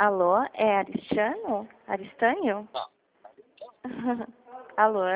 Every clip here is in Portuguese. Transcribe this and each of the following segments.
Alô, é Aristiano? Aristânio? Não. Alô?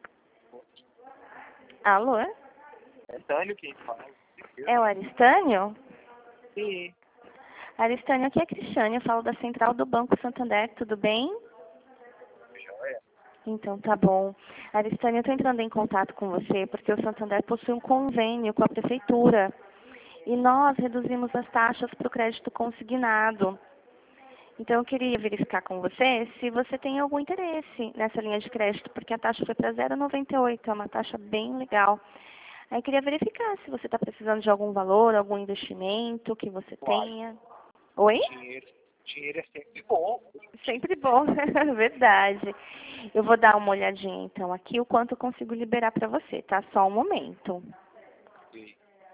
Alô? É Tânio quem fala. É o Aristânio? Sim. Aristânio, aqui é a Cristiane, eu falo da Central do Banco Santander, tudo bem? Joia. Então tá bom. Aristânio, eu estou entrando em contato com você porque o Santander possui um convênio com a Prefeitura e nós reduzimos as taxas para o crédito consignado. Então eu queria verificar com você se você tem algum interesse nessa linha de crédito, porque a taxa foi para 0,98, é uma taxa bem legal. Aí eu queria verificar se você está precisando de algum valor, algum investimento que você tenha. Oi? Dinheiro é sempre bom. Sempre bom, verdade. Eu vou dar uma olhadinha então aqui o quanto eu consigo liberar para você, tá? Só um momento. Sim.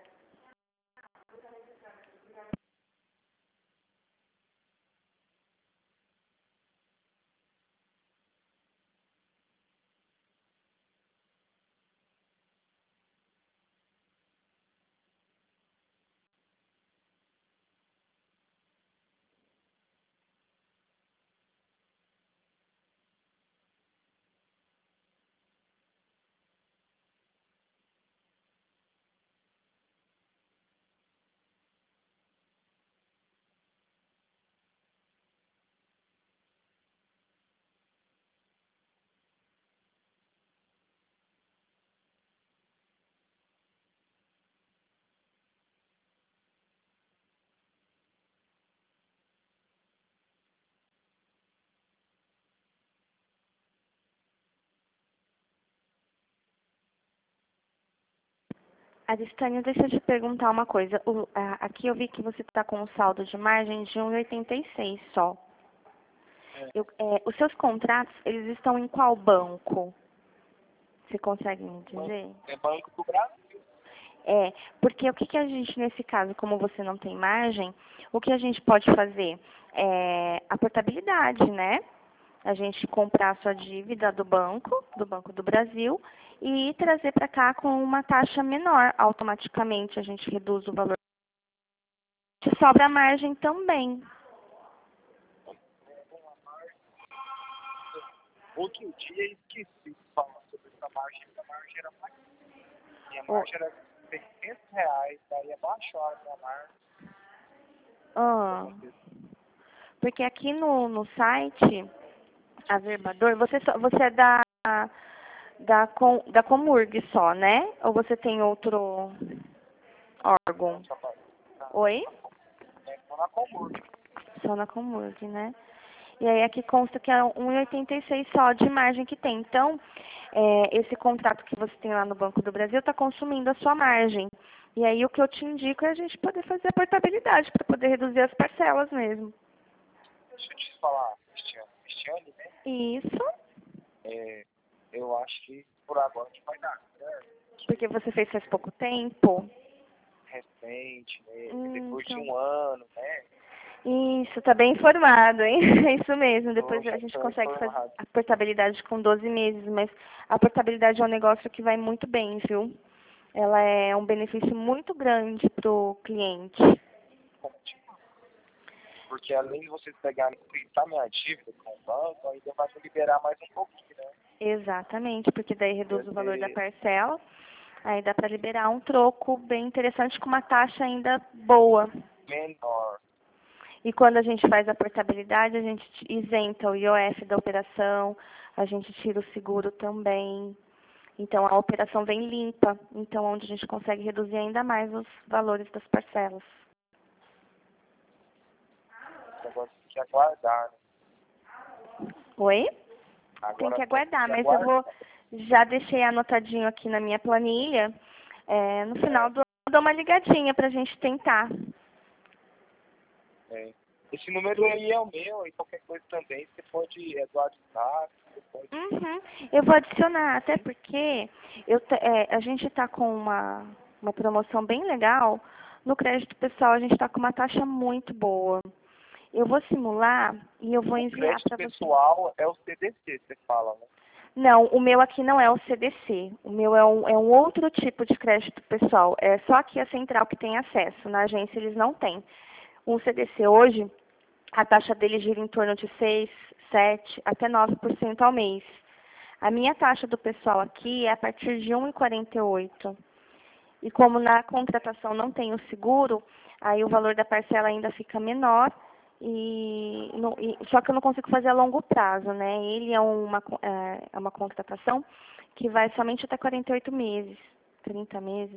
Aristânio, deixa eu te perguntar uma coisa. Aqui eu vi que você está com um saldo de margem de 1,86 só. Os seus contratos, eles estão em qual banco? Você consegue me dizer? É Banco do Brasil. Porque o que que a gente, nesse caso, como você não tem margem, o que a gente pode fazer? A portabilidade, né? A gente comprar a sua dívida do Banco do Brasil, e trazer para cá com uma taxa menor. Automaticamente a gente reduz o valor. Sobra a margem também. Outro dia eu esqueci de falar sobre essa margem. A margem era mais. Minha Ô, margem era R$ 600, daí abaixou a minha margem. ah, porque aqui no site, a Verbador, você é da Comurg só, né? Ou você tem outro órgão? Oi? Estou na Comurg. Só na Comurg, né? E aí aqui consta que é 1,86 só de margem que tem. Então, esse contrato que você tem lá no Banco do Brasil está consumindo a sua margem. E aí o que eu te indico é a gente poder fazer a portabilidade para poder reduzir as parcelas mesmo. Deixa eu te falar, Cristiane, né? Isso, Eu acho que por agora não vai dar certo. porque você fez faz pouco tempo. Recente, né? Depois de Então, um ano, né? isso, tá bem informado, hein? É isso mesmo. Depois a Poxa, gente tô consegue fazer informado. a portabilidade com 12 meses, mas a portabilidade é um negócio que vai muito bem, viu? Ela é um benefício muito grande para o cliente. Porque além de vocês pegarem e quitar minha dívida com o banco, ainda vai me liberar mais um pouquinho, né? Exatamente, porque daí reduz o valor da Porque parcela, aí dá para liberar um troco bem interessante com uma taxa ainda boa. menor. E quando a gente faz a portabilidade, a gente isenta o IOF da operação, a gente tira o seguro também. Então a operação vem limpa, então onde a gente consegue reduzir ainda mais os valores das parcelas. Agora tem que aguardar, né? Oi? Tem Agora que só tem aguardar, que mas eu aguardar. já deixei anotadinho aqui na minha planilha. No final do ano eu dou uma ligadinha para a gente tentar. Esse número aí é o meu, e qualquer coisa também, você pode, Eduardo Sá, você pode. Uhum. Eu vou adicionar, até porque a gente está com uma promoção bem legal. No crédito pessoal, a gente está com uma taxa muito boa. Eu vou simular e eu vou O enviar crédito para você. pessoal é o CDC, você fala, né? Não, o meu aqui não é o CDC. O meu é um outro tipo de crédito pessoal. É só aqui a central que tem acesso. Na agência eles não têm. Um CDC hoje, A taxa dele gira em torno de 6, 7, até 9% ao mês. A minha taxa do pessoal aqui é a partir de 1,48. E como na contratação não tem o seguro, aí o valor da parcela ainda fica menor, só que eu não consigo fazer a longo prazo, né? Ele é uma contratação que vai somente até 48 meses, 30 meses.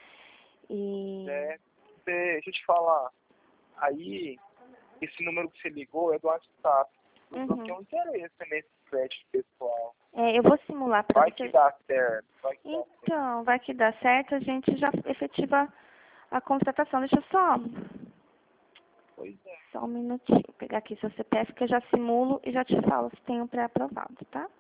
Deixa eu te falar, aí, esse número que você ligou é do WhatsApp. Eu tenho interesse nesse crédito pessoal. Eu vou simular para você. Vai que dá certo. Então, vai que dá certo, a gente já efetiva a contratação. Deixa eu Pois é. só um minutinho, pegar aqui seu CPF que eu já simulo e já te falo se tem um pré-aprovado, tá?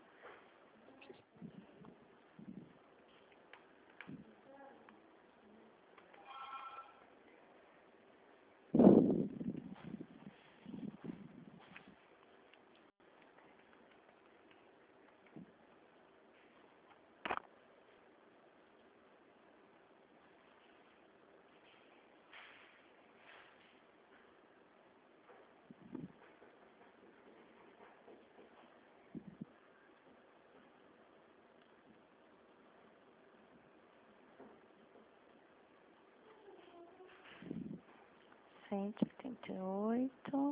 Cento e 88,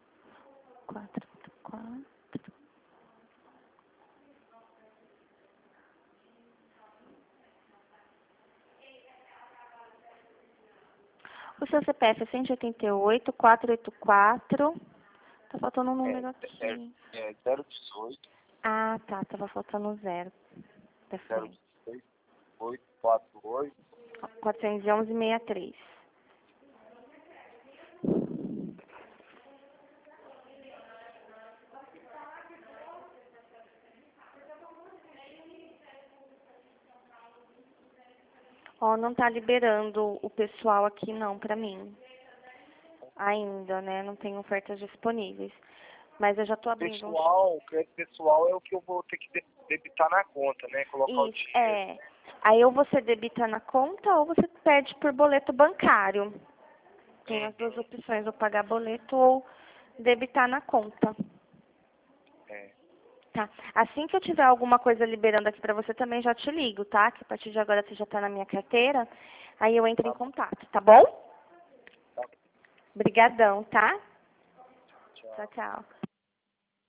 484. O seu CPF é 188, 484. Tá faltando um número aqui. 018. Ah, tá. Tava faltando 0. Perfeito. 848. 411,63. Ó, não tá liberando o pessoal aqui não pra mim. Ainda, né? Não tem ofertas disponíveis. Mas eu já tô abrindo O crédito pessoal é o que eu vou ter que debitar na conta, né? Colocar o dinheiro. Aí ou você debita na conta ou você pede por boleto bancário. Tem as duas opções, ou pagar boleto ou debitar na conta. Tá. Assim que eu tiver alguma coisa liberando aqui pra você, também já te ligo, tá? Que a partir de agora você já tá na minha carteira. Aí eu entro em contato, tá bom? Obrigadão, tá? Tchau, tchau.